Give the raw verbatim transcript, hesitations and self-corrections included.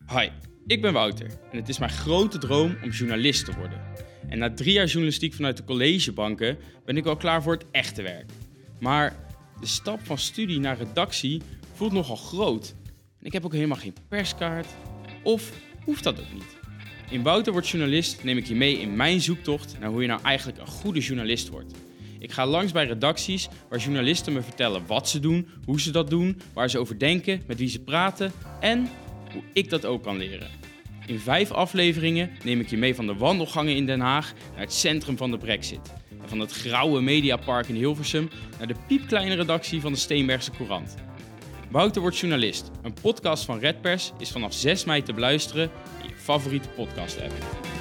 Hi, ik ben Wouter en het is mijn grote droom om journalist te worden. En na drie jaar journalistiek vanuit de collegebanken ben ik wel klaar voor het echte werk. Maar de stap van studie naar redactie voelt nogal groot. En ik heb ook helemaal geen perskaart. Of hoeft dat ook niet? In Wouter wordt journalist neem ik je mee in mijn zoektocht naar hoe je nou eigenlijk een goede journalist wordt. Ik ga langs bij redacties waar journalisten me vertellen wat ze doen, hoe ze dat doen, waar ze over denken, met wie ze praten en hoe ik dat ook kan leren. In vijf afleveringen neem ik je mee van de wandelgangen in Den Haag naar het centrum van de Brexit. En van het grauwe Mediapark in Hilversum naar de piepkleine redactie van de Steenbergse Courant. Wouter wordt journalist. Een podcast van Redpers is vanaf zes mei te beluisteren in je favoriete podcast app.